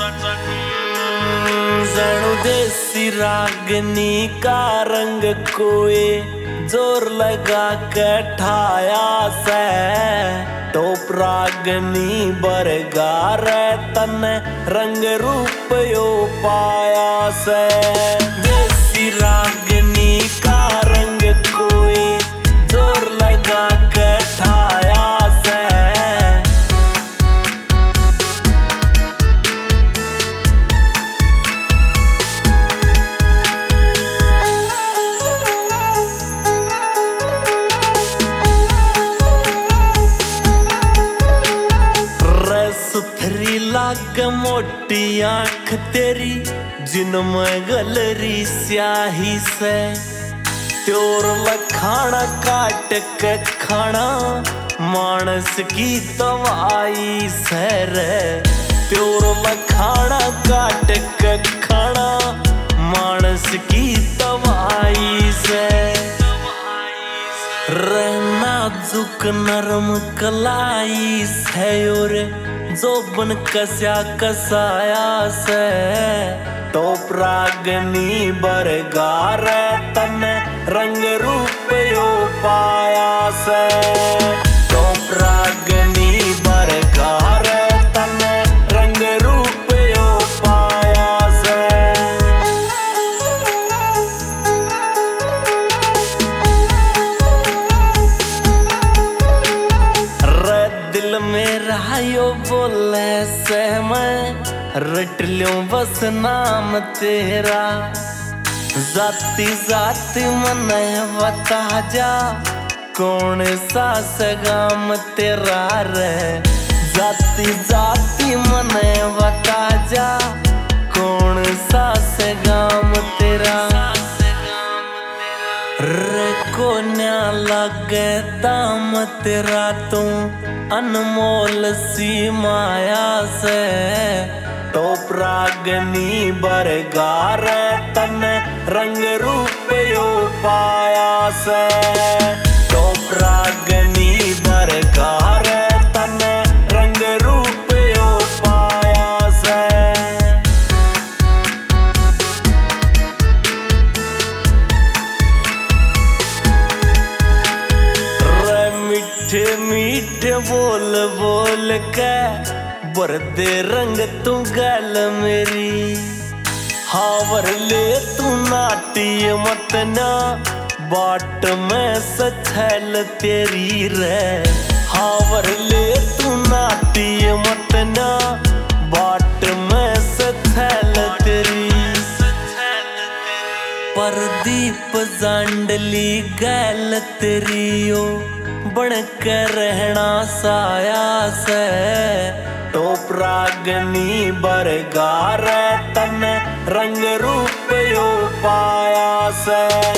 जणू देसी रागनी का रंग कोई जोर लगा के ठाया से। टोप रागनी बरगार तन रंग रूप यो पाया से। देसी रागनी का रंग कोई जोर लगा के ठाया से। सुथरी लाग मोटी आंख तेरी जिनमें गलरी स्याही से। त्योर लखाना काट के खाना मानस की दवाई से रे। त्योर लखाना काट के खाना मानस की दवाई से। रहना जुक नरम कलाई से और जोबन कस्या कसाया से। टोप रागनी बरगार तन रंग रूप यो पाया से। टोप रागनी बरगार तन रंग रूप यो पाया से। रे दिल मेरा यो बोले से मैं रट लूं बस नाम तेरा। जाती जाती मन बता जा कौन सा सगाम तेरा रे। जाती जाती मन बता जा कौन सा सगाम तेरा। रे को न्या लगे दाम तेरा तू अनमोल सी माया से। टोप रागनी बरगार तन रंग रूप यो पाया से। टोप रागनी बरगार तन रंग रूप यो पाया से। मीठे मीठे बोल बोल के बरदे रंग तू गल मेरी। हावर ले तू नाटी मत ना बाट में सछल तेरी रे। हावर ले तू नाटी मत ना बाट में सछल तेरी। परदीप जांडली गैल तेरियो बन के रहना साया से। टोप रागनी बरगार तन रंग रूप यो पाया से।